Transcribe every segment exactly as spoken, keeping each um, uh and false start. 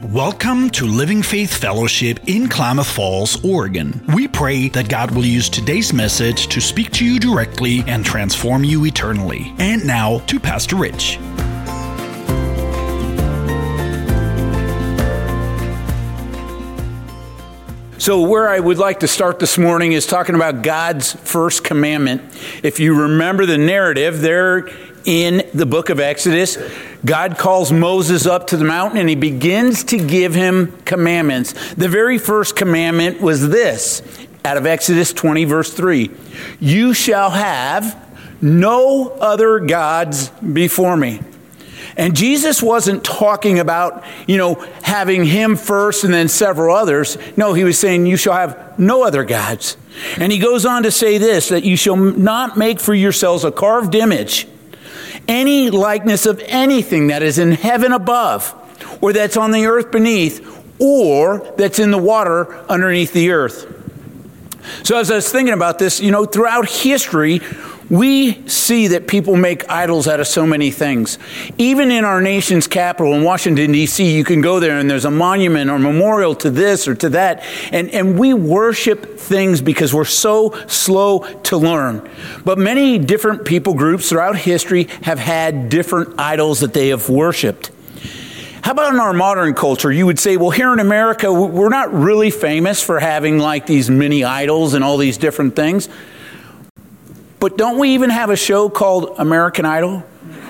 Welcome to Living Faith Fellowship in Klamath Falls, Oregon. We pray that God will use today's message to speak to you directly and transform you eternally. And now to Pastor Rich. So where I would like to start this morning is talking about God's first commandment. If you remember the narrative there in the book of Exodus, God calls Moses up to the mountain and he begins to give him commandments. The very first commandment was this, out of Exodus twenty, verse three. You shall have no other gods before me. And Jesus wasn't talking about, you know, having him first and then several others. No, he was saying you shall have no other gods. And he goes on to say this, that you shall not make for yourselves a carved image, any likeness of anything that is in heaven above, or that's on the earth beneath, or that's in the water underneath the earth. So as I was thinking about this, you know, throughout history, we see that people make idols out of so many things. Even in our nation's capital in Washington, D C, you can go there and there's a monument or memorial to this or to that. And, and we worship things because we're so slow to learn. But many different people groups throughout history have had different idols that they have worshiped. How about in our modern culture? You would say, well, here in America, we're not really famous for having like these mini idols and all these different things. But don't we even have a show called American Idol?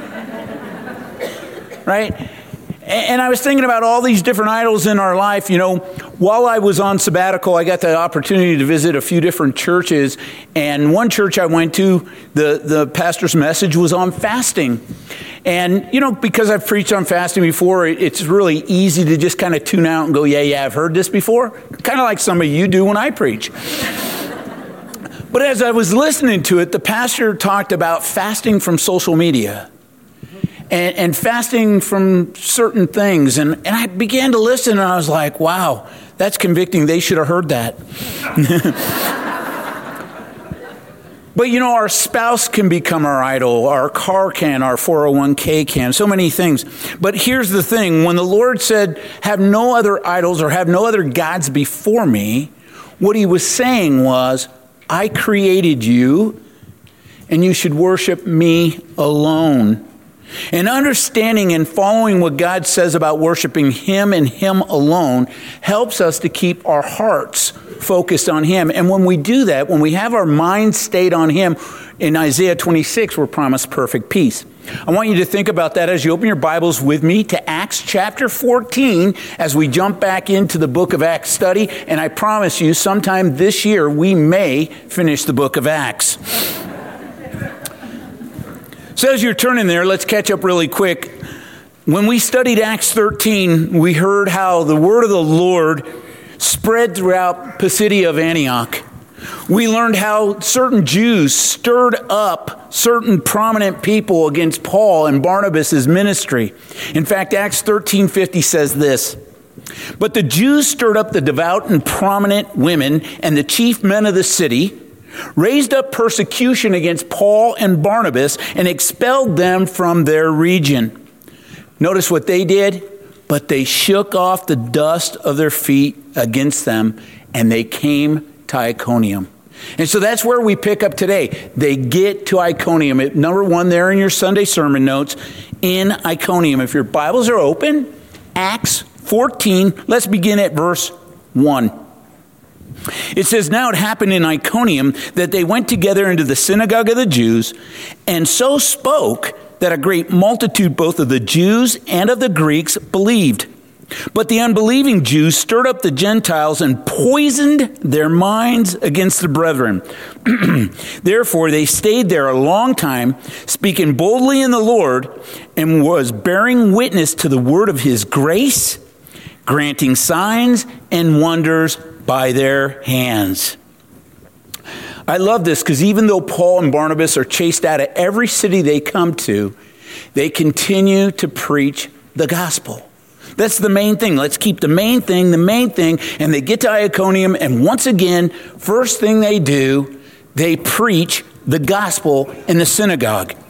Right? And I was thinking about all these different idols in our life. You know, while I was on sabbatical, I got the opportunity to visit a few different churches. And one church I went to, the, the pastor's message was on fasting. And, you know, because I've preached on fasting before, it's really easy to just kind of tune out and go, yeah, yeah, I've heard this before. Kind of like some of you do when I preach. But as I was listening to it, the pastor talked about fasting from social media and, and fasting from certain things. And, and I began to listen and I was like, wow, that's convicting. They should have heard that. But, you know, our spouse can become our idol. Our car can, our four oh one k can, so many things. But here's the thing. When the Lord said, have no other idols or have no other gods before me, what he was saying was, I created you, and you should worship me alone. And understanding and following what God says about worshiping him and him alone helps us to keep our hearts focused on him. And when we do that, when we have our mind stayed on him, in Isaiah twenty-six, we're promised perfect peace. I want you to think about that as you open your Bibles with me to Acts chapter fourteen as we jump back into the book of Acts study. And I promise you, sometime this year, we may finish the book of Acts. So as you're turning there, let's catch up really quick. When we studied Acts thirteen, we heard how the word of the Lord spread throughout Pisidia of Antioch. We learned how certain Jews stirred up certain prominent people against Paul and Barnabas' ministry. In fact, Acts thirteen fifty says this, but the Jews stirred up the devout and prominent women and the chief men of the city, raised up persecution against Paul and Barnabas, and expelled them from their region. Notice what they did, but they shook off the dust of their feet against them, and they came to Iconium. And so that's where we pick up today. They get to Iconium. It, number one there in your Sunday sermon notes, in Iconium. If your Bibles are open, Acts fourteen, let's begin at verse one. It says, now it happened in Iconium that they went together into the synagogue of the Jews and so spoke that a great multitude both of the Jews and of the Greeks believed. But the unbelieving Jews stirred up the Gentiles and poisoned their minds against the brethren. Therefore, they stayed there a long time, speaking boldly in the Lord, and was bearing witness to the word of his grace, granting signs and wonders by their hands. I love this because even though Paul and Barnabas are chased out of every city they come to, they continue to preach the gospel. That's the main thing. Let's keep the main thing, the main thing. And they get to Iconium, and once again, first thing they do, they preach the gospel in the synagogue.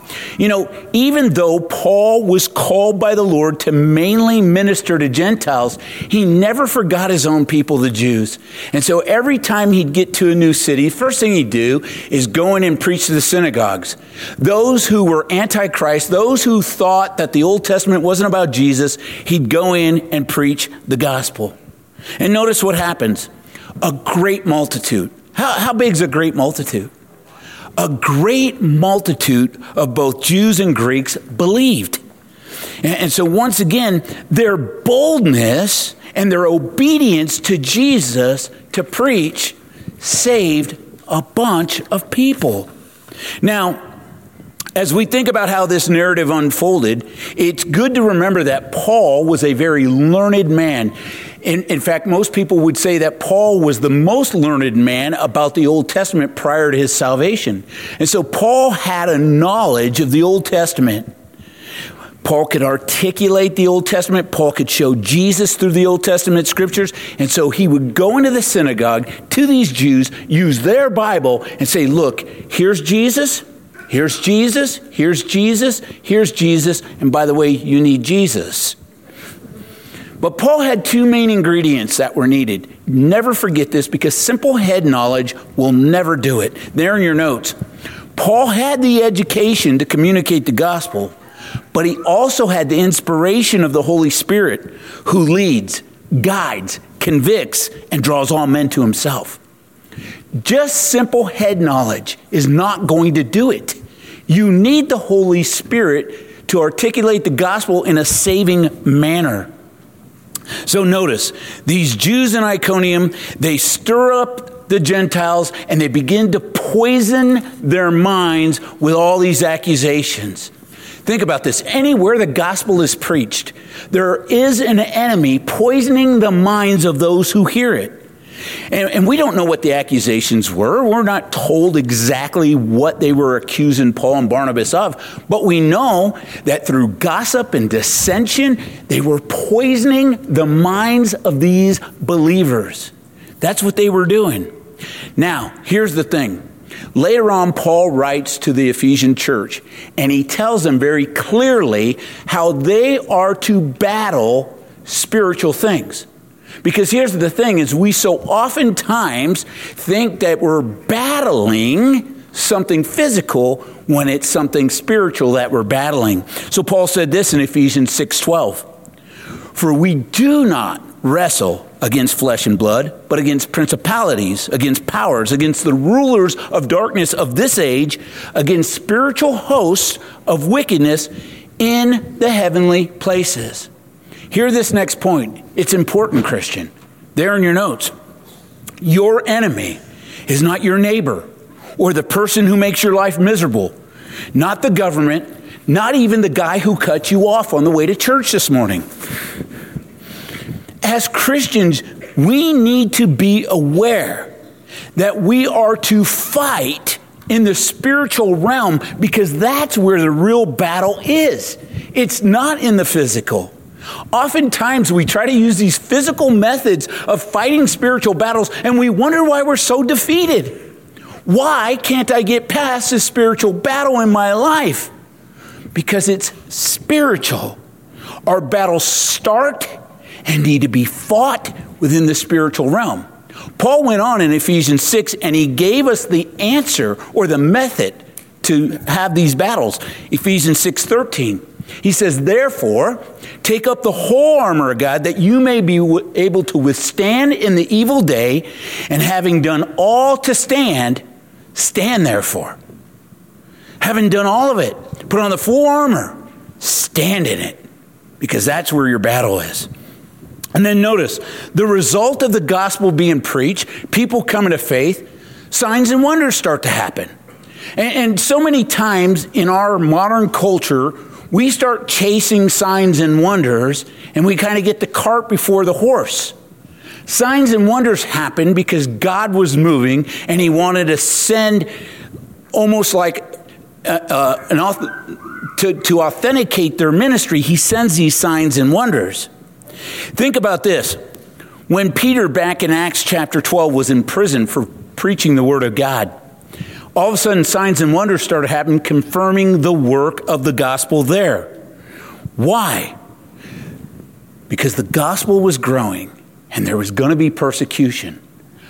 You know, even though Paul was called by the Lord to mainly minister to Gentiles, he never forgot his own people, the Jews. And so every time he'd get to a new city, first thing he'd do is go in and preach to the synagogues. Those who were anti-Christ, those who thought that the Old Testament wasn't about Jesus, he'd go in and preach the gospel. And notice what happens. A great multitude. How, how big is a great multitude? A great multitude of both Jews and Greeks believed. And, and so once again, their boldness and their obedience to Jesus to preach saved a bunch of people. Now, as we think about how this narrative unfolded, it's good to remember that Paul was a very learned man. In, in fact, most people would say that Paul was the most learned man about the Old Testament prior to his salvation. And so Paul had a knowledge of the Old Testament. Paul could articulate the Old Testament. Paul could show Jesus through the Old Testament scriptures. And so he would go into the synagogue to these Jews, use their Bible, and say, look, here's Jesus, here's Jesus, here's Jesus, here's Jesus, and by the way, you need Jesus. But Paul had two main ingredients that were needed. Never forget this, because simple head knowledge will never do it. There in your notes. Paul had the education to communicate the gospel, but he also had the inspiration of the Holy Spirit, who leads, guides, convicts, and draws all men to himself. Just simple head knowledge is not going to do it. You need the Holy Spirit to articulate the gospel in a saving manner. So notice, these Jews in Iconium, they stir up the Gentiles and they begin to poison their minds with all these accusations. Think about this. Anywhere the gospel is preached, there is an enemy poisoning the minds of those who hear it. And, and we don't know what the accusations were. We're not told exactly what they were accusing Paul and Barnabas of. But we know that through gossip and dissension, they were poisoning the minds of these believers. That's what they were doing. Now, here's the thing. Later on, Paul writes to the Ephesian church, and he tells them very clearly how they are to battle spiritual things. Because here's the thing, is we so oftentimes think that we're battling something physical when it's something spiritual that we're battling. So Paul said this in Ephesians six twelve. For we do not wrestle against flesh and blood, but against principalities, against powers, against the rulers of darkness of this age, against spiritual hosts of wickedness in the heavenly places. Hear this next point. It's important, Christian. There in your notes. Your enemy is not your neighbor or the person who makes your life miserable. Not the government, not even the guy who cut you off on the way to church this morning. As Christians, we need to be aware that we are to fight in the spiritual realm, because that's where the real battle is. It's not in the physical. Oftentimes we try to use these physical methods of fighting spiritual battles, and we wonder why we're so defeated. Why can't I get past this spiritual battle in my life? Because it's spiritual. Our battles start and need to be fought within the spiritual realm. Paul went on in Ephesians six, and he gave us the answer or the method to have these battles. Ephesians six thirteen. He says, therefore, take up the whole armor of God, that you may be w- able to withstand in the evil day, and having done all to stand, stand therefore. Having done all of it, put on the full armor, stand in it, because that's where your battle is. And then notice, the result of the gospel being preached, people coming to faith, signs and wonders start to happen. And, and so many times in our modern culture, we start chasing signs and wonders, and we kind of get the cart before the horse. Signs and wonders happen because God was moving, and he wanted to send almost like uh, uh, an auth- to, to authenticate their ministry. He sends these signs and wonders. Think about this. When Peter, back in Acts chapter twelve, was in prison for preaching the word of God, All of a sudden, signs and wonders started happening, confirming the work of the gospel there. Why? Because the gospel was growing and there was going to be persecution.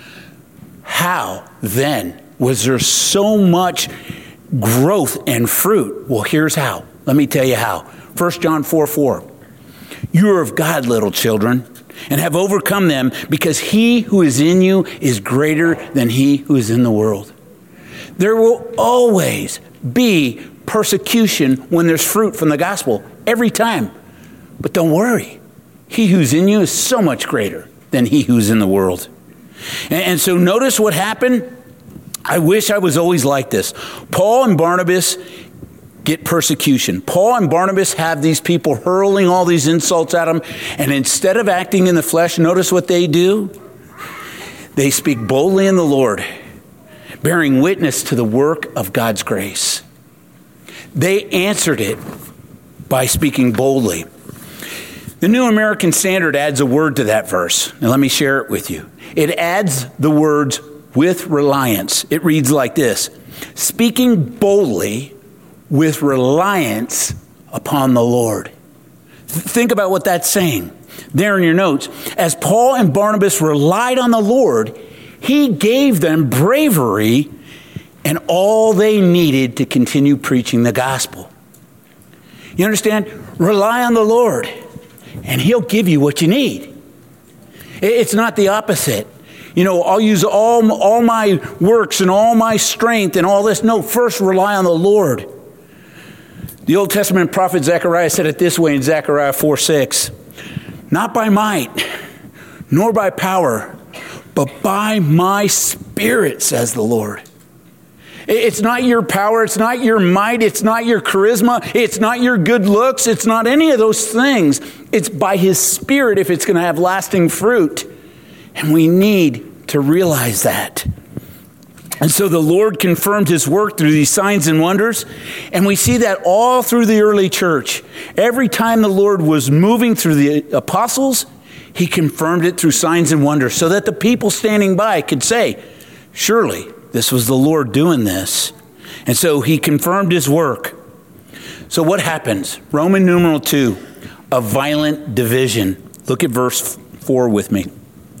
How, then, was there so much growth and fruit? Well, here's how. Let me tell you how. First John four four. You are of God, little children, and have overcome them, because he who is in you is greater than he who is in the world. There will always be persecution when there's fruit from the gospel, every time. But don't worry. He who's in you is so much greater than he who's in the world. And, and so notice what happened. I wish I was always like this. Paul and Barnabas get persecution. Paul and Barnabas have these people hurling all these insults at them. And instead of acting in the flesh, notice what they do. They speak boldly in the Lord, bearing witness to the work of God's grace. They answered it by speaking boldly. The New American Standard adds a word to that verse. And let me share it with you. It adds the words with reliance. It reads like this: speaking boldly with reliance upon the Lord. Th- think about what that's saying there in your notes. As Paul and Barnabas relied on the Lord, he gave them bravery and all they needed to continue preaching the gospel. You understand? Rely on the Lord, and he'll give you what you need. It's not the opposite. You know, I'll use all, all my works and all my strength and all this. No, first rely on the Lord. The Old Testament prophet Zechariah said it this way in Zechariah four six. Not by might, nor by power, but by my Spirit, says the Lord. It's not your power, it's not your might, it's not your charisma, it's not your good looks, it's not any of those things. It's by his Spirit if it's going to have lasting fruit. And we need to realize that. And so the Lord confirmed his work through these signs and wonders. And we see that all through the early church. Every time the Lord was moving through the apostles, he confirmed it through signs and wonders so that the people standing by could say, surely this was the Lord doing this. And so he confirmed his work. So what happens? Roman numeral two, a violent division. Look at verse four with me.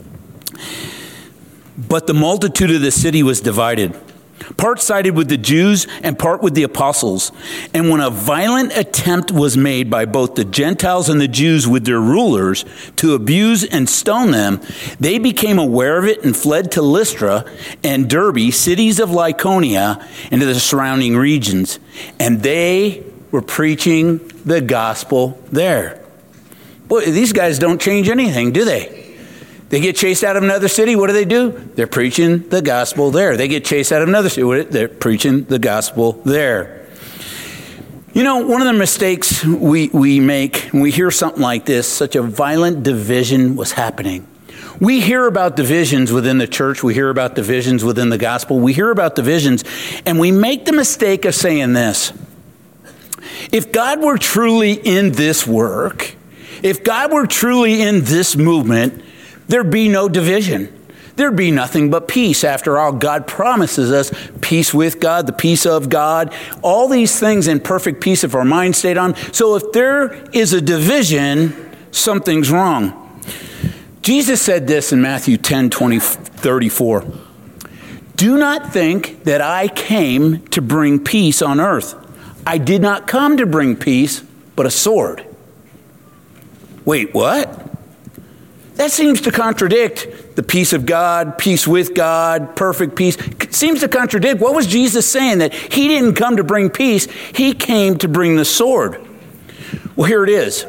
But the multitude of the city was divided. Part sided with the Jews and part with the apostles. And when a violent attempt was made by both the Gentiles and the Jews with their rulers to abuse and stone them, they became aware of it and fled to Lystra and Derbe, cities of Lycaonia, and to the surrounding regions. And they were preaching the gospel there. Boy, these guys don't change anything, do they? They get chased out of another city. What do they do? They're preaching the gospel there. They get chased out of another city. They're preaching the gospel there. You know, one of the mistakes we, we make when we hear something like this, such a violent division was happening. We hear about divisions within the church. We hear about divisions within the gospel. We hear about divisions, and we make the mistake of saying this. If God were truly in this work, if God were truly in this movement, there'd be no division. There'd be nothing but peace. After all, God promises us peace with God, the peace of God, all these things in perfect peace if our mind stayed on. So if there is a division, something's wrong. Jesus said this in Matthew ten, twenty, thirty-four. Do not think that I came to bring peace on earth. I did not come to bring peace, but a sword. Wait, what? That seems to contradict the peace of God, peace with God, perfect peace. It seems to contradict. What was Jesus saying? That he didn't come to bring peace. He came to bring the sword. Well, here it is.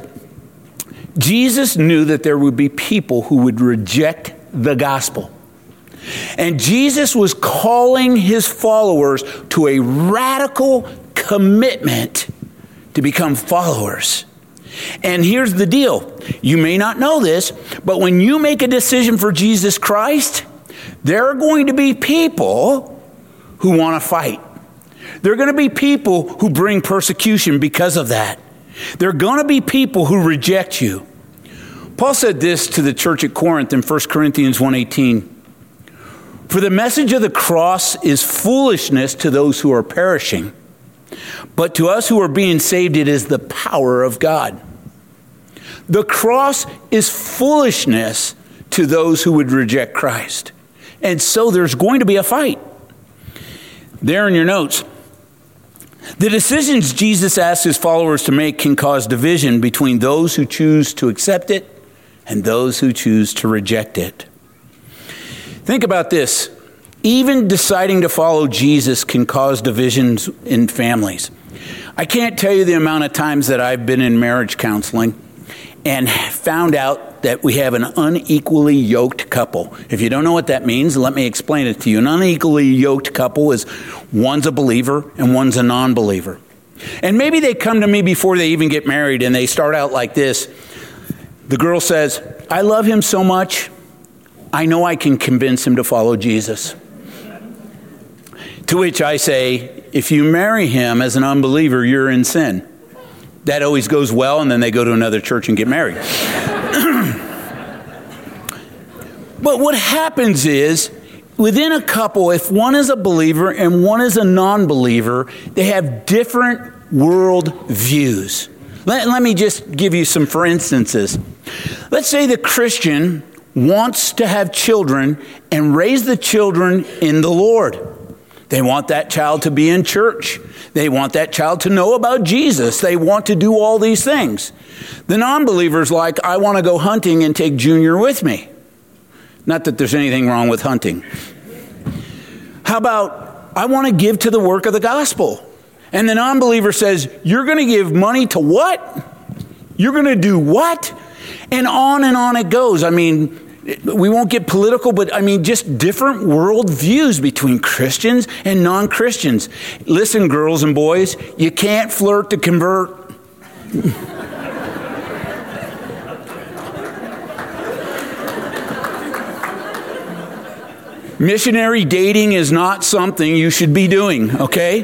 Jesus knew that there would be people who would reject the gospel. And Jesus was calling his followers to a radical commitment to become followers. And here's the deal. You may not know this, but when you make a decision for Jesus Christ, there are going to be people who want to fight. There are going to be people who bring persecution because of that. There are going to be people who reject you. Paul said this to the church at Corinth in First Corinthians one eighteen. For the message of the cross is foolishness to those who are perishing, but to us who are being saved, it is the power of God. The cross is foolishness to those who would reject Christ. And so there's going to be a fight. There in your notes, the decisions Jesus asks his followers to make can cause division between those who choose to accept it and those who choose to reject it. Think about this. Even deciding to follow Jesus can cause divisions in families. I can't tell you the amount of times that I've been in marriage counseling and found out that we have an unequally yoked couple. If you don't know what that means, let me explain it to you. An unequally yoked couple is one's a believer and one's a non-believer. And maybe they come to me before they even get married and they start out like this. The girl says, I love him so much, I know I can convince him to follow Jesus. To which I say, if you marry him as an unbeliever, you're in sin. That always goes well, and then they go to another church and get married. But what happens is, within a couple, if one is a believer and one is a non-believer, they have different world views. Let, let me just give you some for instances. Let's say the Christian wants to have children and raise the children in the Lord. They want that child to be in church. They want that child to know about Jesus. They want to do all these things. The non-believer's like, I want to go hunting and take Junior with me. Not that there's anything wrong with hunting. How about, I want to give to the work of the gospel. And the non-believer says, you're going to give money to what? You're going to do what? And on and on it goes. I mean, we won't get political, but I mean, just different world views between Christians and non-Christians. Listen, girls and boys, you can't flirt to convert. Missionary dating is not something you should be doing, okay?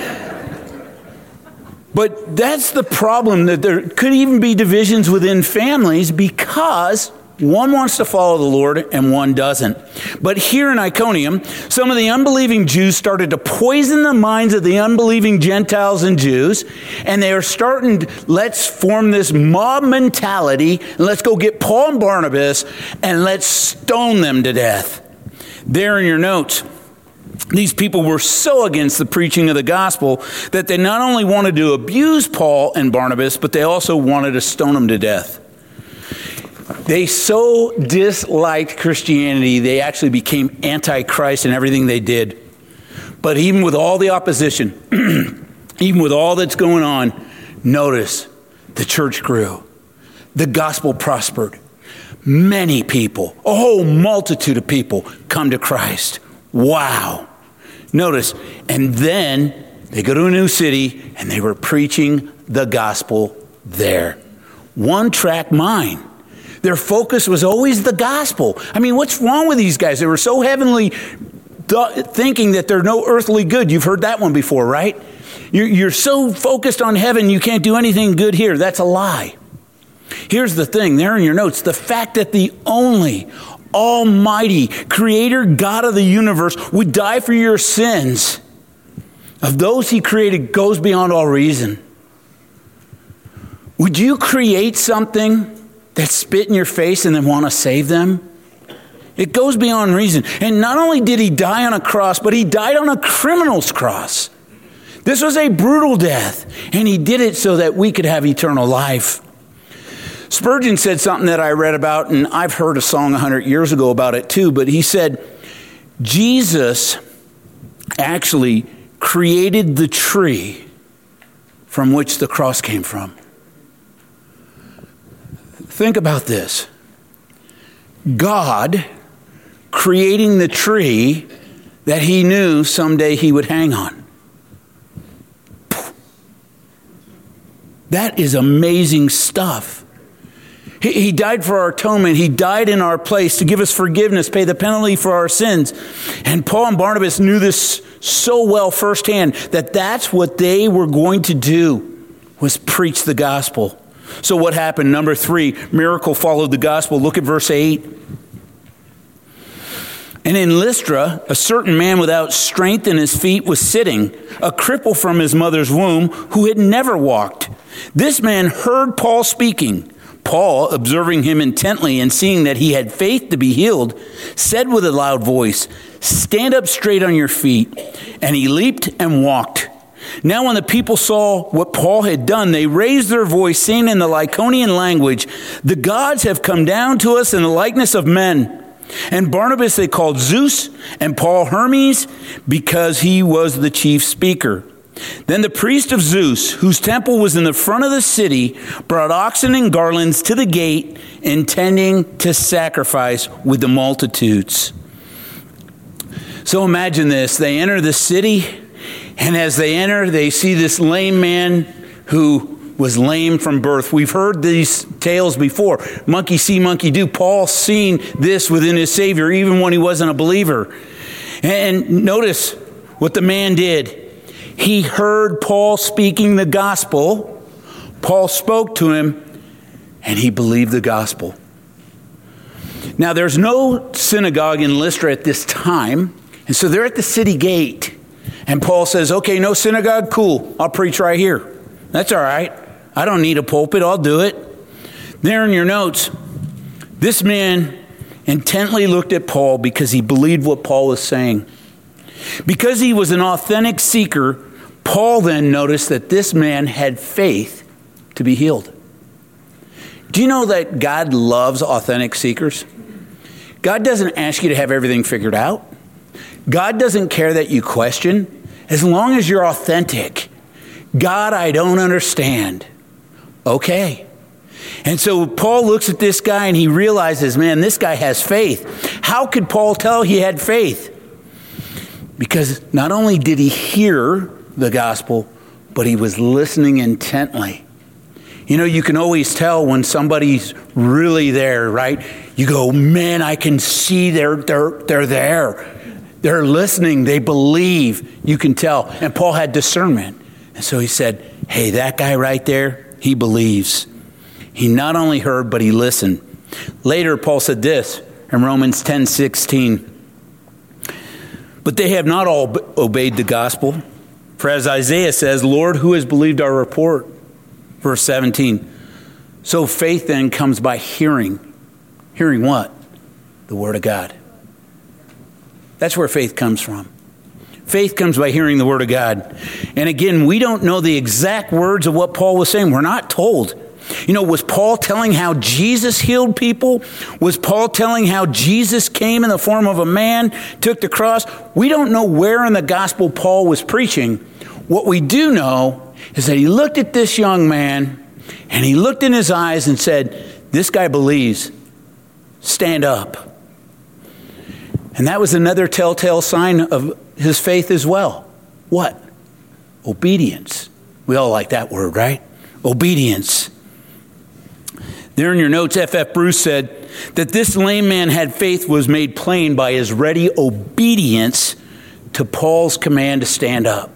But that's the problem, that there could even be divisions within families because one wants to follow the Lord and one doesn't. But here in Iconium, some of the unbelieving Jews started to poison the minds of the unbelieving Gentiles and Jews, and they are starting to, let's form this mob mentality, and let's go get Paul and Barnabas, and let's stone them to death. There in your notes, these people were so against the preaching of the gospel that they not only wanted to abuse Paul and Barnabas, but they also wanted to stone them to death. They so disliked Christianity, they actually became anti-Christ in everything they did. But even with all the opposition, even with all that's going on, notice the church grew. The gospel prospered. Many people, a whole multitude of people come to Christ. Wow. Notice, and then they go to a new city and they were preaching the gospel there. One track mind. Their focus was always the gospel. I mean, what's wrong with these guys? They were so heavenly th- thinking that they're no earthly good. You've heard that one before, right? You're, you're so focused on heaven, you can't do anything good here. That's a lie. Here's the thing, there in your notes, the fact that the only almighty creator God of the universe would die for your sins of those he created goes beyond all reason. Would you create something that spit in your face and then want to save them? It goes beyond reason. And not only did he die on a cross, but he died on a criminal's cross. This was a brutal death, and he did it so that we could have eternal life. Spurgeon said something that I read about, and I've heard a song a hundred years ago about it too, but he said, Jesus actually created the tree from which the cross came from. Think about this. God creating the tree that he knew someday he would hang on. That is amazing stuff. He, he died for our atonement. He died in our place to give us forgiveness, pay the penalty for our sins. And Paul and Barnabas knew this so well firsthand that that's what they were going to do, was preach the gospel. So what happened? Number three, miracle followed the gospel. Look at verse eight. And in Lystra, a certain man without strength in his feet was sitting, a cripple from his mother's womb, who had never walked. This man heard Paul speaking. Paul, observing him intently and seeing that he had faith to be healed, said with a loud voice, "Stand up straight on your feet." And he leaped and walked. Now when the people saw what Paul had done, they raised their voice, saying in the Lycaonian language, "The gods have come down to us in the likeness of men." And Barnabas they called Zeus, and Paul Hermes, because he was the chief speaker. Then the priest of Zeus, whose temple was in the front of the city, brought oxen and garlands to the gate, intending to sacrifice with the multitudes. So imagine this. They enter the city, and as they enter, they see this lame man who was lame from birth. We've heard these tales before. Monkey see, monkey do. Paul seen this within his Savior, even when he wasn't a believer. And notice what the man did. He heard Paul speaking the gospel. Paul spoke to him, and he believed the gospel. Now, there's no synagogue in Lystra at this time, and so they're at the city gate. And Paul says, "Okay, no synagogue? Cool. I'll preach right here. That's all right. I don't need a pulpit. I'll do it." There in your notes, this man intently looked at Paul because he believed what Paul was saying. Because he was an authentic seeker, Paul then noticed that this man had faith to be healed. Do you know that God loves authentic seekers? God doesn't ask you to have everything figured out. God doesn't care that you question. As long as you're authentic. "God, I don't understand." Okay. And so Paul looks at this guy and he realizes, man, this guy has faith. How could Paul tell he had faith? Because not only did he hear the gospel, but he was listening intently. You know, you can always tell when somebody's really there, right? You go, man, I can see they're, they're, they're there. They're listening. They believe. You can tell. And Paul had discernment. And so he said, hey, that guy right there, he believes. He not only heard, but he listened. Later, Paul said this in Romans ten sixteen. But they have not all obeyed the gospel. For as Isaiah says, Lord, who has believed our report? Verse seventeen. So faith then comes by hearing. Hearing what? The word of God. That's where faith comes from. Faith comes by hearing the word of God. And again, we don't know the exact words of what Paul was saying. We're not told. You know, was Paul telling how Jesus healed people? Was Paul telling how Jesus came in the form of a man, took the cross? We don't know where in the gospel Paul was preaching. What we do know is that he looked at this young man and he looked in his eyes and said, this guy believes. Stand up. And that was another telltale sign of his faith as well. What? Obedience. We all like that word, right? Obedience. There in your notes, F F Bruce said that this lame man had faith was made plain by his ready obedience to Paul's command to stand up.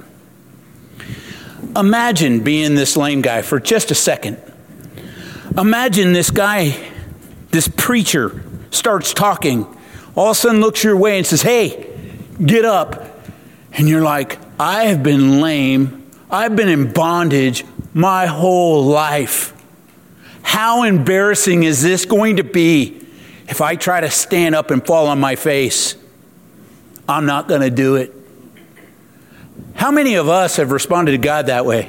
Imagine being this lame guy for just a second. Imagine this guy, this preacher, starts talking. All of a sudden looks your way and says, hey, get up. And you're like, I have been lame. I've been in bondage my whole life. How embarrassing is this going to be if I try to stand up and fall on my face? I'm not going to do it. How many of us have responded to God that way?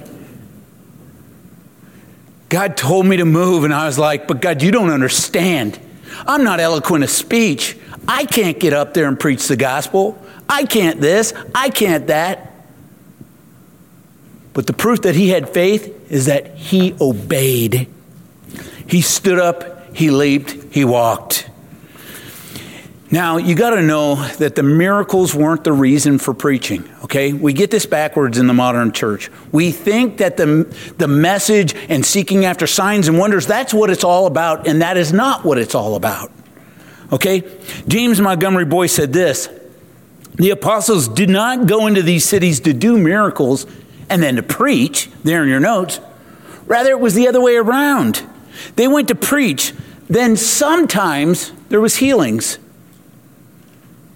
God told me to move, and I was like, but God, you don't understand. I'm not eloquent of speech. I can't get up there and preach the gospel. I can't this. I can't that. But the proof that he had faith is that he obeyed. He stood up, he leaped, he walked. Now, you got to know that the miracles weren't the reason for preaching, okay? We get this backwards in the modern church. We think that the, the message and seeking after signs and wonders, that's what it's all about, and that is not what it's all about, okay? James Montgomery Boyce said this, the apostles did not go into these cities to do miracles and then to preach, there in your notes. Rather, it was the other way around. They went to preach, then sometimes there was healings.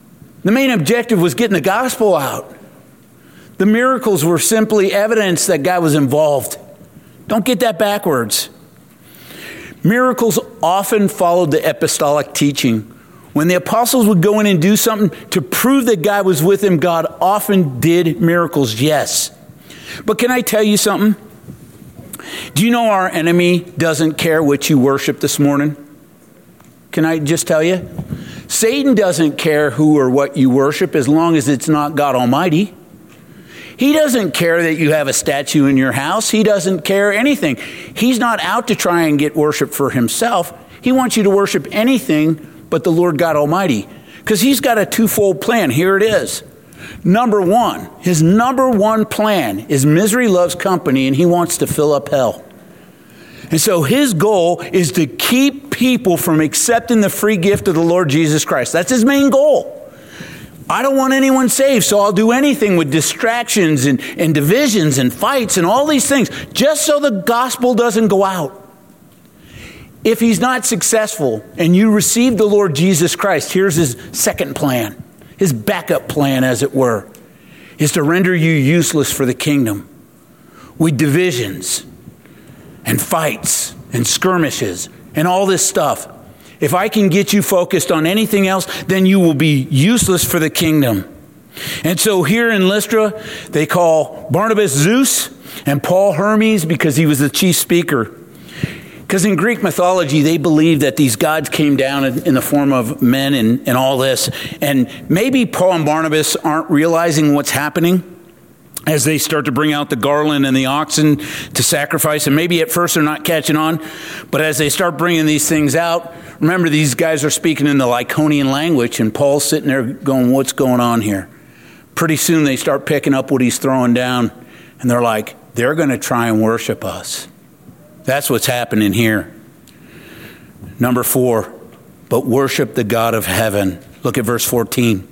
The main objective was getting the gospel out. The miracles were simply evidence that God was involved. Don't get that backwards. Miracles often followed the apostolic teaching. When the apostles would go in and do something to prove that God was with them, God often did miracles, yes. But can I tell you something? Do you know our enemy doesn't care what you worship this morning? Can I just tell you? Satan doesn't care who or what you worship as long as it's not God Almighty. He doesn't care that you have a statue in your house. He doesn't care anything. He's not out to try and get worship for himself. He wants you to worship anything but the Lord God Almighty, because he's got a twofold plan. Here it is. Number one, his number one plan is misery loves company, and he wants to fill up hell. And so his goal is to keep people from accepting the free gift of the Lord Jesus Christ. That's his main goal. I don't want anyone saved, so I'll do anything with distractions and, and divisions and fights and all these things, just so the gospel doesn't go out. If he's not successful and you receive the Lord Jesus Christ, here's his second plan, his backup plan, as it were, is to render you useless for the kingdom with divisions and fights and skirmishes and all this stuff. If I can get you focused on anything else, then you will be useless for the kingdom. And so here in Lystra, they call Barnabas Zeus and Paul Hermes because he was the chief speaker. Because in Greek mythology, they believed that these gods came down in, in the form of men and, and all this. And maybe Paul and Barnabas aren't realizing what's happening as they start to bring out the garland and the oxen to sacrifice. And maybe at first they're not catching on. But as they start bringing these things out, remember, these guys are speaking in the Lycaonian language. And Paul's sitting there going, what's going on here? Pretty soon they start picking up what he's throwing down. And they're like, they're going to try and worship us. That's what's happening here. Number four, but worship the God of heaven. Look at verse fourteen.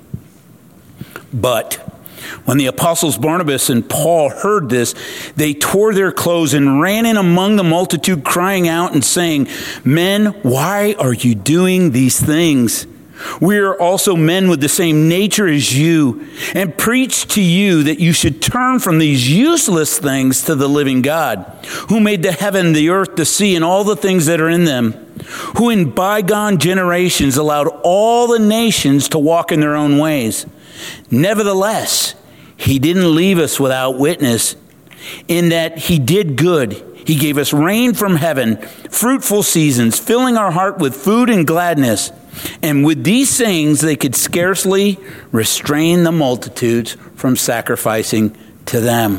But when the apostles Barnabas and Paul heard this, they tore their clothes and ran in among the multitude, crying out and saying, men, why are you doing these things? We are also men with the same nature as you, and preach to you that you should turn from these useless things to the living God, who made the heaven, the earth, the sea, and all the things that are in them, who in bygone generations allowed all the nations to walk in their own ways. Nevertheless, he didn't leave us without witness, in that he did good. He gave us rain from heaven, fruitful seasons, filling our heart with food and gladness. And with these things, they could scarcely restrain the multitudes from sacrificing to them.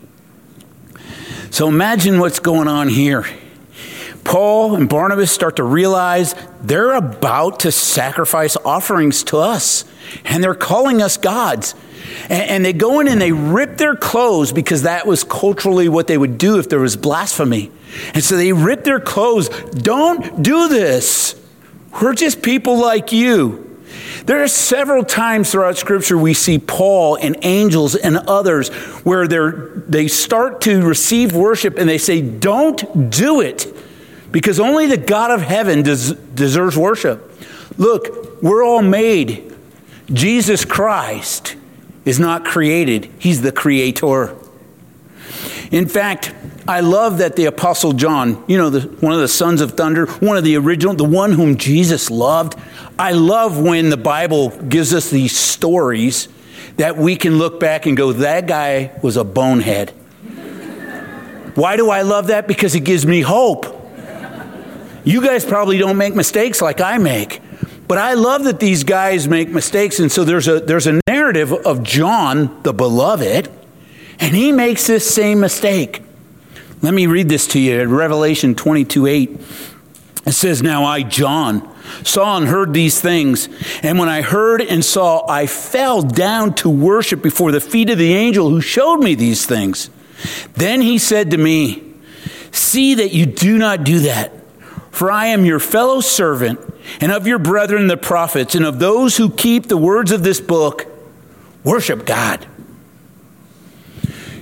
So imagine what's going on here. Paul and Barnabas start to realize they're about to sacrifice offerings to us. And they're calling us gods. And they go in and they rip their clothes, because that was culturally what they would do if there was blasphemy. And so they rip their clothes. Don't do this. We're just people like you. There are several times throughout Scripture we see Paul and angels and others where they're, they start to receive worship and they say, don't do it, because only the God of heaven des- deserves worship. Look, we're all made. Jesus Christ is not created. He's the creator. In fact, I love that the Apostle John, you know, the, one of the sons of thunder, one of the original, the one whom Jesus loved. I love when the Bible gives us these stories that we can look back and go, that guy was a bonehead. Why do I love that? Because it gives me hope. You guys probably don't make mistakes like I make. But I love that these guys make mistakes. And so there's a there's a narrative of John, the beloved, and he makes this same mistake. Let me read this to you. Revelation twenty-two eight. It says, now I, John, saw and heard these things. And when I heard and saw, I fell down to worship before the feet of the angel who showed me these things. Then he said to me, see that you do not do that. For I am your fellow servant, and of your brethren the prophets, and of those who keep the words of this book. Worship God.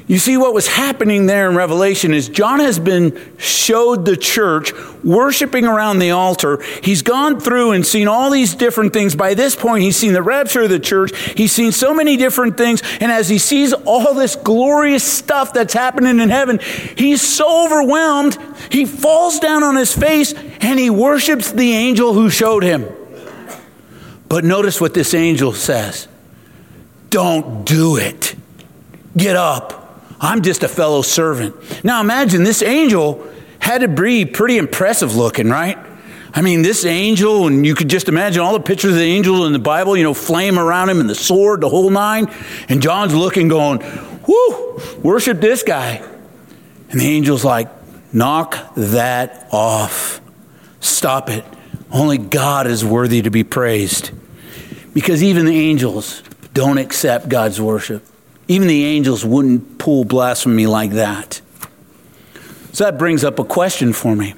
You see, what was happening there in Revelation is John has been showed the church worshiping around the altar. He's gone through and seen all these different things. By this point, he's seen the rapture of the church. He's seen so many different things. And as he sees all this glorious stuff that's happening in heaven, he's so overwhelmed, he falls down on his face and he worships the angel who showed him. But notice what this angel says. Don't do it. Get up. I'm just a fellow servant. Now imagine this angel had to be pretty impressive looking, right? I mean, this angel, and you could just imagine all the pictures of the angel in the Bible, you know, flame around him and the sword, the whole nine. And John's looking going, whoo, worship this guy. And the angel's like, knock that off. Stop it. Only God is worthy to be praised. Because even the angels don't accept God's worship. Even the angels wouldn't pull blasphemy like that. So that brings up a question for me.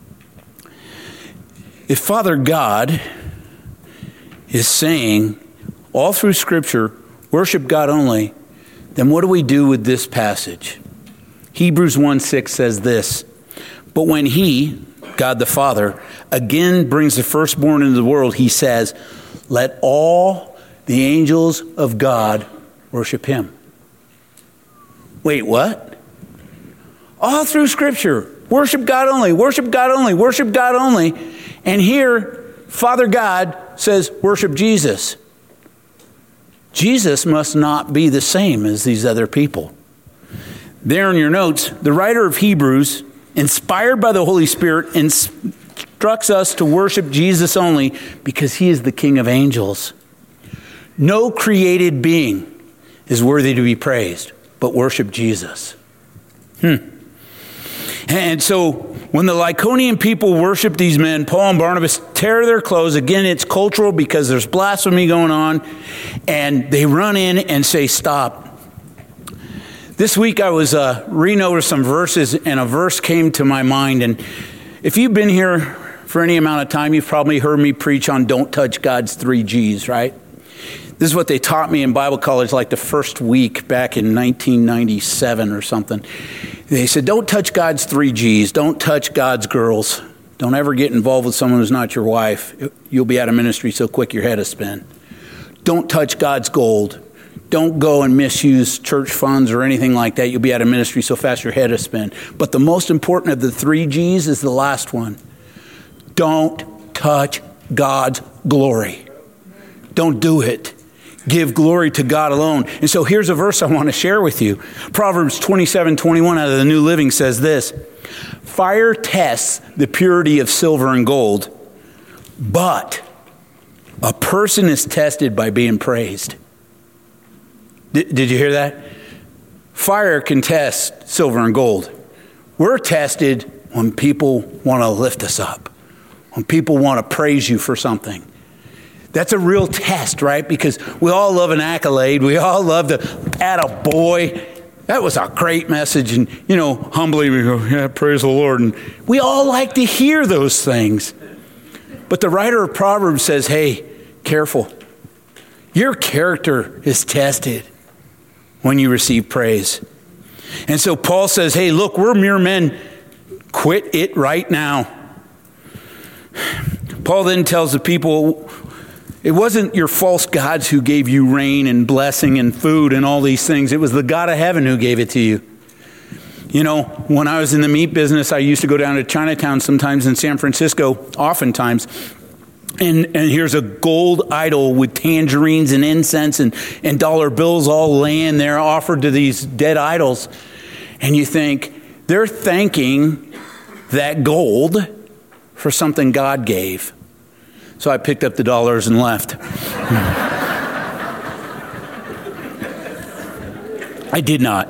If Father God is saying all through Scripture, worship God only, then what do we do with this passage? Hebrews one six says this, but when he, God the Father, again brings the firstborn into the world, he says, let all the angels of God worship him. Wait, what? All through Scripture, worship God only, worship God only, worship God only. And here, Father God says, worship Jesus. Jesus must not be the same as these other people. There in your notes, the writer of Hebrews, inspired by the Holy Spirit, instructs us to worship Jesus only because he is the King of angels. No created being is worthy to be praised, but worship Jesus. Hmm. And so when the Lycaonian people worship these men, Paul and Barnabas tear their clothes. Again, it's cultural because there's blasphemy going on. And they run in and say, stop. This week I was uh, reading over some verses and a verse came to my mind. And if you've been here for any amount of time, you've probably heard me preach on don't touch God's three G's, right? This is what they taught me in Bible college like the first week back in nineteen ninety-seven or something. They said, don't touch God's three G's. Don't touch God's girls. Don't ever get involved with someone who's not your wife. You'll be out of ministry so quick your head will spin. Don't touch God's gold. Don't go and misuse church funds or anything like that. You'll be out of ministry so fast your head will spin. But the most important of the three G's is the last one. Don't touch God's glory. Don't do it. Give glory to God alone. And so here's a verse I want to share with you. Proverbs twenty-seven twenty-one out of the New Living says this. Fire tests the purity of silver and gold, but a person is tested by being praised. D- did you hear that? Fire can test silver and gold. We're tested when people want to lift us up, when people want to praise you for something. That's a real test, right? Because we all love an accolade. We all love to add a boy. That was a great message. And, you know, humbly we go, yeah, praise the Lord. And we all like to hear those things. But the writer of Proverbs says, hey, careful. Your character is tested when you receive praise. And so Paul says, hey, look, we're mere men. Quit it right now. Paul then tells the people, it wasn't your false gods who gave you rain and blessing and food and all these things. It was the God of heaven who gave it to you. You know, when I was in the meat business, I used to go down to Chinatown sometimes in San Francisco, oftentimes. And, and here's a gold idol with tangerines and incense and, and dollar bills all laying there offered to these dead idols. And you think, they're thanking that gold for something God gave. So I picked up the dollars and left. I did not.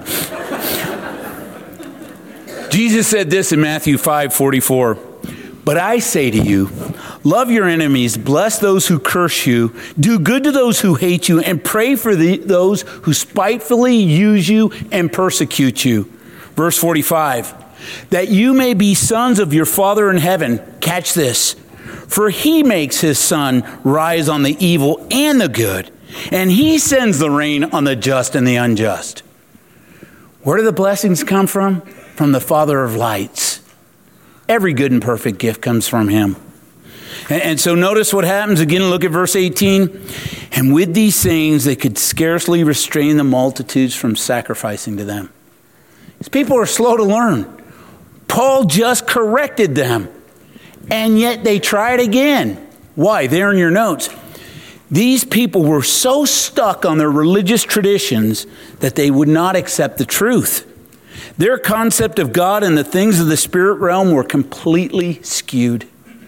Jesus said this in Matthew five forty-four. But I say to you, love your enemies, bless those who curse you, do good to those who hate you, and pray for the, those who spitefully use you and persecute you. Verse forty-five. That you may be sons of your Father in heaven. Catch this. For he makes his sun rise on the evil and the good, and he sends the rain on the just and the unjust. Where do the blessings come from? From the Father of lights. Every good and perfect gift comes from him. And, and so notice what happens. Again, look at verse eighteen. And with these things, they could scarcely restrain the multitudes from sacrificing to them. These people are slow to learn. Paul just corrected them. And yet they tried again. Why? There in your notes. These people were so stuck on their religious traditions that they would not accept the truth. Their concept of God and the things of the spirit realm were completely skewed.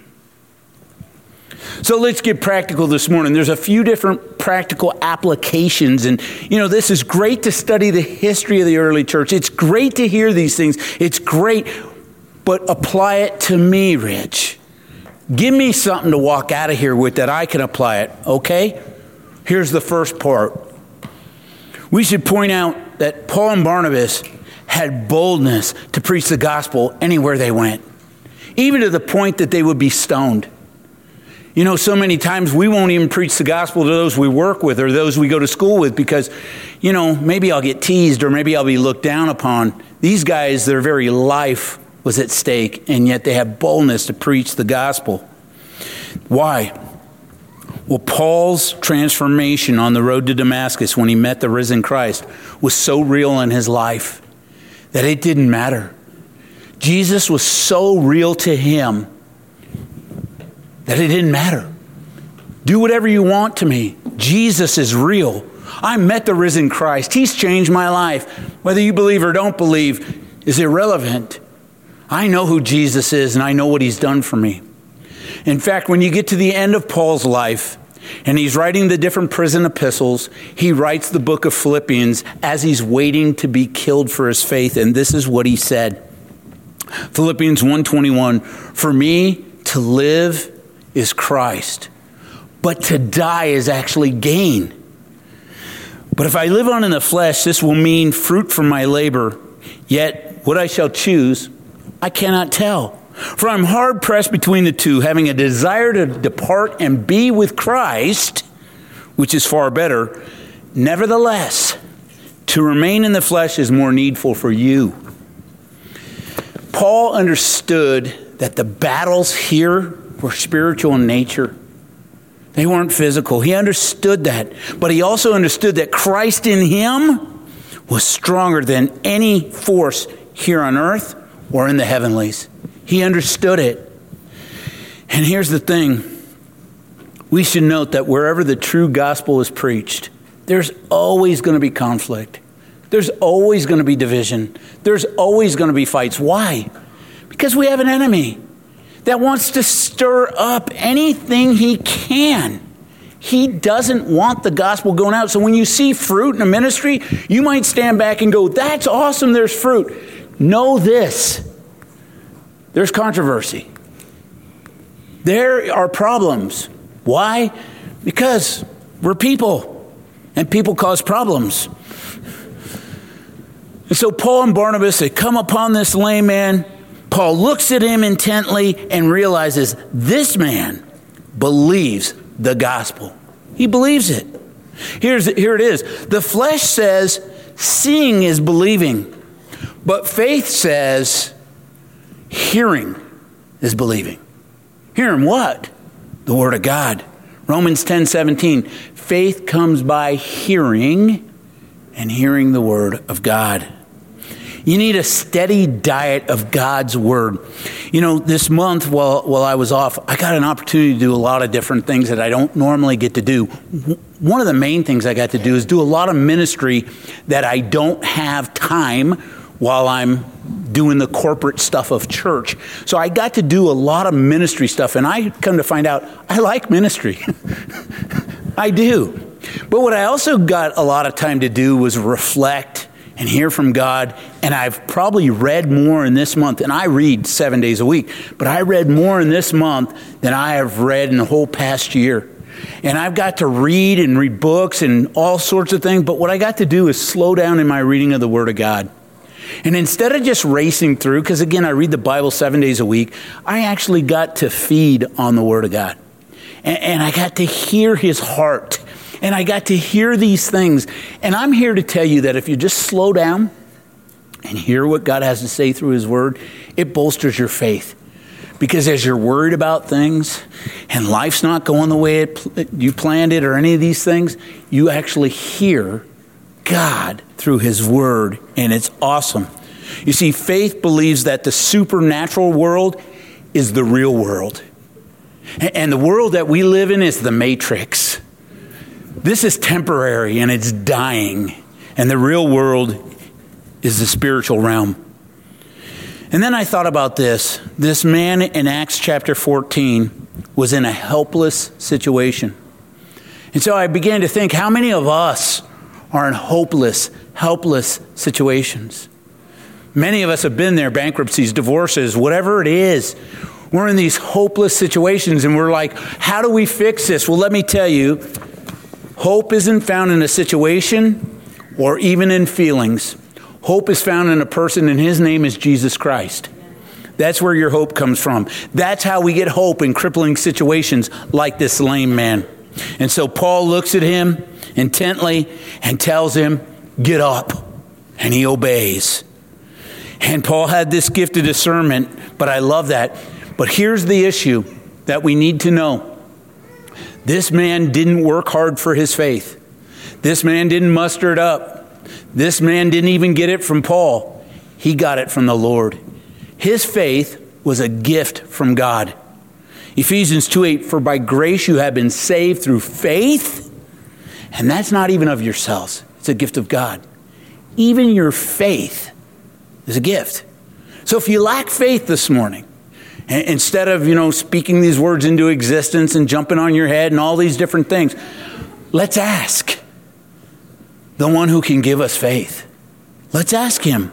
So let's get practical this morning. There's a few different practical applications. And, you know, this is great to study the history of the early church. It's great to hear these things. It's great, but apply it to me, Rich. Give me something to walk out of here with that I can apply it, okay? Here's the first part. We should point out that Paul and Barnabas had boldness to preach the gospel anywhere they went, even to the point that they would be stoned. You know, so many times we won't even preach the gospel to those we work with or those we go to school with because, you know, maybe I'll get teased or maybe I'll be looked down upon. These guys, their very life was at stake, and yet they have boldness to preach the gospel. Why? Well, Paul's transformation on the road to Damascus when he met the risen Christ was so real in his life that it didn't matter. Jesus was so real to him that it didn't matter. Do whatever you want to me. Jesus is real. I met the risen Christ. He's changed my life. Whether you believe or don't believe is irrelevant. I know who Jesus is and I know what he's done for me. In fact, when you get to the end of Paul's life and he's writing the different prison epistles, he writes the book of Philippians as he's waiting to be killed for his faith. And this is what he said. Philippians one twenty-one, for me to live is Christ, but to die is actually gain. But if I live on in the flesh, this will mean fruit from my labor. Yet what I shall choose, I cannot tell. For I'm hard pressed between the two, having a desire to depart and be with Christ, which is far better. Nevertheless, to remain in the flesh is more needful for you. Paul understood that the battles here were spiritual in nature. They weren't physical. He understood that. But he also understood that Christ in him was stronger than any force here on earth or in the heavenlies. He understood it. And here's the thing. We should note that wherever the true gospel is preached, there's always going to be conflict. There's always going to be division. There's always going to be fights. Why? Because we have an enemy that wants to stir up anything he can. He doesn't want the gospel going out. So when you see fruit in a ministry, you might stand back and go, that's awesome, there's fruit. Know this. There's controversy. There are problems. Why? Because we're people, and people cause problems. And so Paul and Barnabas, they come upon this lame man. Paul looks at him intently and realizes this man believes the gospel. He believes it. Here's, here it is. The flesh says seeing is believing, but faith says hearing is believing. Hearing what? The word of God. Romans ten seventeen. Faith comes by hearing, and hearing the word of God. You need a steady diet of God's word. You know, this month while while I was off, I got an opportunity to do a lot of different things that I don't normally get to do. One of the main things I got to do is do a lot of ministry that I don't have time while I'm doing the corporate stuff of church. So I got to do a lot of ministry stuff, and I come to find out I like ministry. I do. But what I also got a lot of time to do was reflect and hear from God. And I've probably read more in this month, and I read seven days a week, but I read more in this month than I have read in the whole past year. And I've got to read and read books and all sorts of things, but what I got to do is slow down in my reading of the Word of God. And instead of just racing through, because again, I read the Bible seven days a week, I actually got to feed on the Word of God. And, and I got to hear His heart. And I got to hear these things. And I'm here to tell you that if you just slow down and hear what God has to say through his word, it bolsters your faith. Because as you're worried about things and life's not going the way it, you planned it or any of these things, you actually hear God through his word, and it's awesome. You see, faith believes that the supernatural world is the real world. And the world that we live in is the matrix. This is temporary and it's dying. And the real world is the spiritual realm. And then I thought about this. This man in Acts chapter fourteen was in a helpless situation. And so I began to think, how many of us are in hopeless, helpless situations? Many of us have been there, bankruptcies, divorces, whatever it is. We're in these hopeless situations and we're like, how do we fix this? Well, let me tell you, hope isn't found in a situation or even in feelings. Hope is found in a person, and his name is Jesus Christ. That's where your hope comes from. That's how we get hope in crippling situations like this lame man. And so Paul looks at him intently and tells him, get up. And he obeys. And Paul had this gift of discernment, but I love that. But here's the issue that we need to know. This man didn't work hard for his faith. This man didn't muster it up. This man didn't even get it from Paul. He got it from the Lord. His faith was a gift from God. Ephesians two eight, for by grace you have been saved through faith. And that's not even of yourselves. It's a gift of God. Even your faith is a gift. So if you lack faith this morning, instead of, you know, speaking these words into existence and jumping on your head and all these different things, let's ask the one who can give us faith. Let's ask him.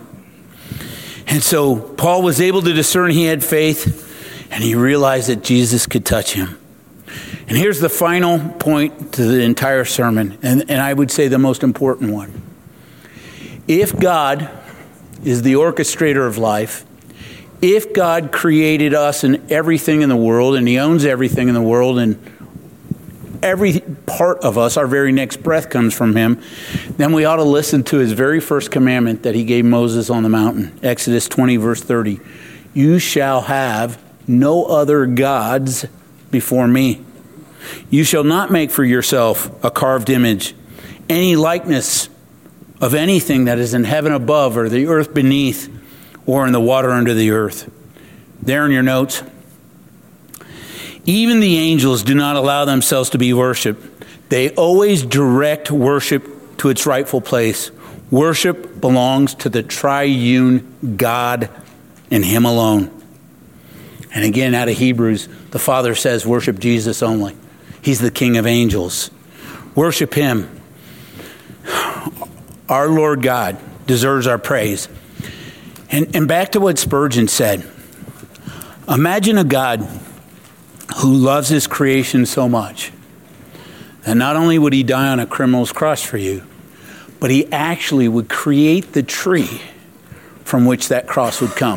And so Paul was able to discern he had faith, and he realized that Jesus could touch him. And here's the final point to the entire sermon, and, and I would say the most important one. If God is the orchestrator of life, if God created us and everything in the world, and he owns everything in the world, and every part of us, our very next breath comes from him, then we ought to listen to his very first commandment that he gave Moses on the mountain. Exodus twenty, verse thirty. You shall have no other gods before me. You shall not make for yourself a carved image, any likeness of anything that is in heaven above or the earth beneath or in the water under the earth. There in your notes. Even the angels do not allow themselves to be worshiped. They always direct worship to its rightful place. Worship belongs to the triune God and him alone. And again, out of Hebrews, the Father says, worship Jesus only. He's the King of angels. Worship him. Our Lord God deserves our praise. And, and back to what Spurgeon said. Imagine a God who loves his creation so much that not only would he die on a criminal's cross for you, but he actually would create the tree from which that cross would come.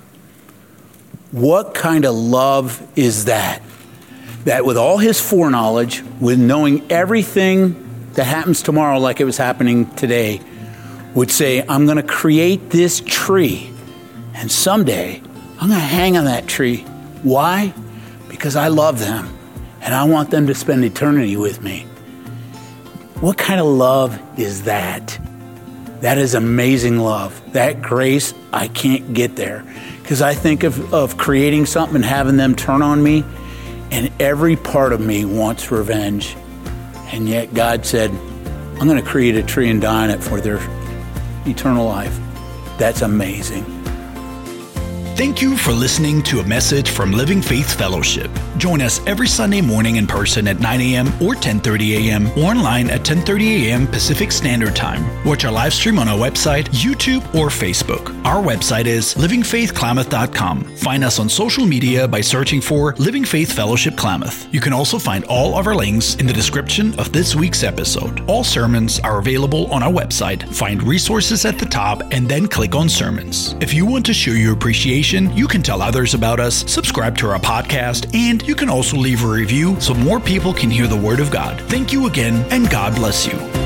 What kind of love is that? That with all his foreknowledge, with knowing everything that happens tomorrow like it was happening today, would say, I'm going to create this tree, and someday I'm going to hang on that tree. Why? Because I love them, and I want them to spend eternity with me. What kind of love is that? That is amazing love. That grace, I can't get there. Because I think of, of creating something and having them turn on me, and every part of me wants revenge. And yet God said, I'm going to create a tree and die on it for their eternal life. That's amazing. Thank you for listening to a message from Living Faith Fellowship. Join us every Sunday morning in person at nine a.m. or ten thirty a.m. or online at ten thirty a.m. Pacific Standard Time. Watch our live stream on our website, YouTube, or Facebook. Our website is living faith klamath dot com. Find us on social media by searching for Living Faith Fellowship Klamath. You can also find all of our links in the description of this week's episode. All sermons are available on our website. Find resources at the top and then click on sermons. If you want to show your appreciation, you can tell others about us, subscribe to our podcast, and you can also leave a review so more people can hear the Word of God. Thank you again, and God bless you.